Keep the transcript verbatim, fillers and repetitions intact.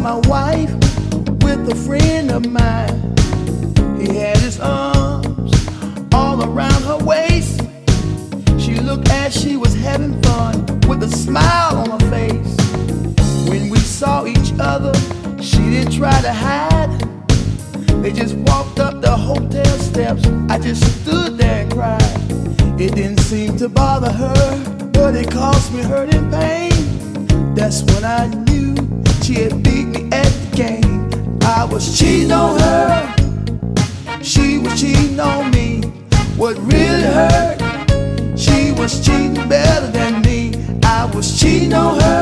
my wife with a friend of mine. He had his arms all around her waist. She looked as she was having fun with a smile on her face. When we saw each other, she didn't try to hide. They just walked up the hotel steps. I just stood there and cried. It didn't seem to bother her, but it caused me hurt and pain. That's when I knew she had beat me at the game. I was cheating on her, she was cheating on me. What really hurt, she was cheating better than me. I was cheating on her,